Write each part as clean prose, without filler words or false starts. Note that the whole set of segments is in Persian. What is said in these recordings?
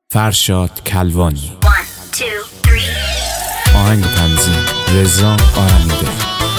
فرشاد کلوانی. 1 2 3 آهنگ تنظیم رضا آرمیده.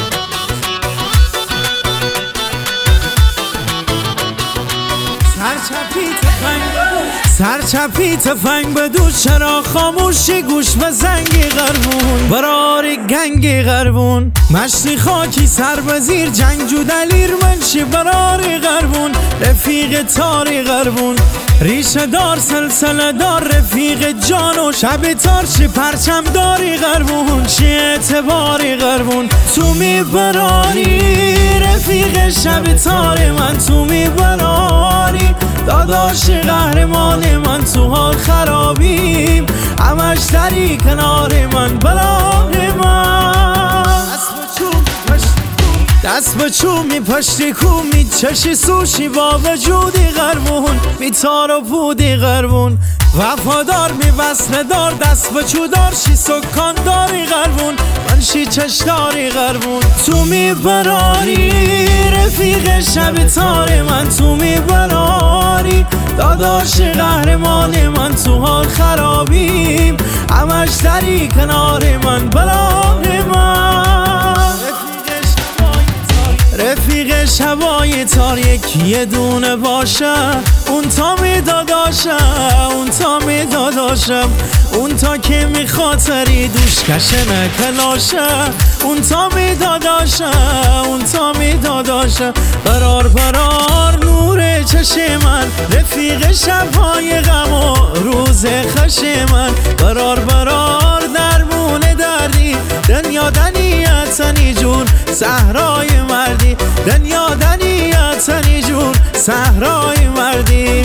سرچپی تفنگ بدوش، چرا خاموشی گوش به زنگی غربون، براری گنگی غربون، مشتی خاکی سر بزیر جنگجو دلیر منشی براری غربون، رفیق تاری غربون، ریشه دار سلسله دار رفیق جان و شب تارشی پرچم داری غربون، چی اعتباری غربون، تو میبراری رفیق شب تاری من، تو میبراری داداش قهرمان من، تو حال خرابیم همش دری کنار من، برای من دست به چومی پشتی کومی چشی سوشی با وجودی غربون، می تار و پودی غربون، وفادار می وصله دار دست به چو دارشی سکان داری غربون، منشی چشداری غربون، تو می براری رفیق شب تار من، تو می براری داداش قهرمان من، تو حال خرابیم همش دری کنار من، برای من رفیق شبای تار یکی دونه باشه، اون تا می داداشم، اون تا می داداشم، اون تا که می خاطری دوش کشه نکلاشه، اون تا می داداشم، اون تا می داداشم، برار برار نور چش من، رفیق شبهای غم و روز خش من، برار برار درمون دردی، دنیا دنیتنی جون صحرای مردی، دنیا دنیتنی جون صحرای مردی،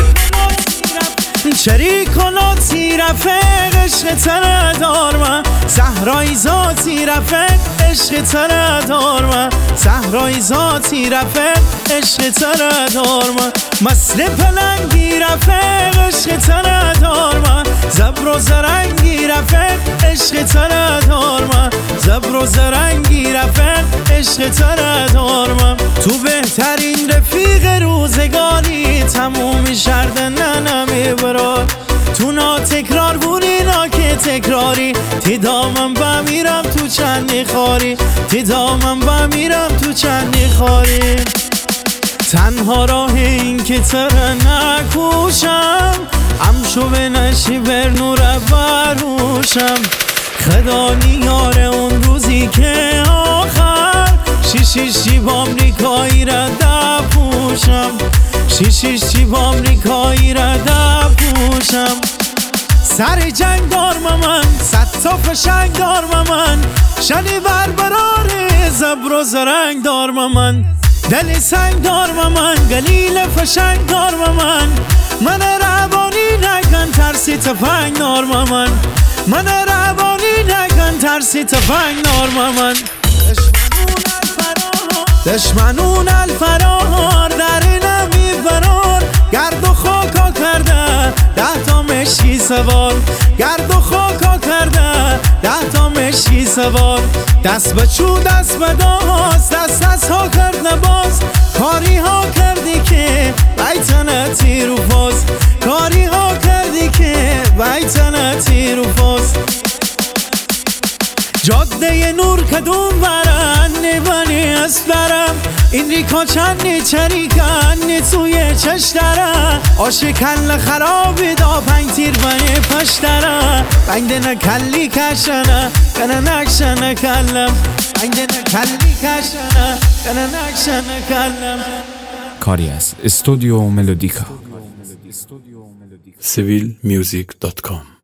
شریک و لاتی رفق عشق تره دار من، صحرای ذاتی رفق عشق تره دار من، صحرای ذاتی رفق عشق تره دار من، مثل پلنگی رفق عشق تره دار من، زبر و زرنگی رفق عشق تره دار من، زبر و زرنگی رفق عشق تره دار من، تو بهترین رفیق روزگاری تمومی شرد ننمی برار، تو ناتکرار بونی نا که تکراری، تی دامم بمیرم تو چندی خاری، تی دامم بمیرم تو چندی خاری، تنها راه این که تره نکوشم، همشو به نشی بر نور بروشم، خدا نیاره اون روزی که آخر شیشی با امریکایی را دپوشم، شیشی با امریکایی را دپوشم، سر جنگ دار من، صد تا فشنگ دار من، شنی بربراره زبر و زرنگ دار من، دل سنگ دار من، گلیل فشنگ دار من روانی نکن ترسی تفنگ دار من روانی نکن ترسی تفنگ دار من، دشمنون الفرار در نمی فرار، گرد و خاکا کرده 10 تا مشکی سوار، گرد و خاکا کرده 10 تا مشکی سوار، دست به چو دست به دست ها کرده باز، کاری ها کردی که بیتنتی رو فاز، کاری ها کردی که بیتنتی رو فاز، جاده نور کدوم برن نبانی اسبرم، این ریکا چندی چریکن توی چش داره، آشه کل خرابی دا 5 تیر بنی پش داره، بنده نکلی کشنه کنه نکشنه کلم، بنده نکلی کشنه کنه نکشنه کلم. کاری از استودیو ملودیکا. civilmusic.com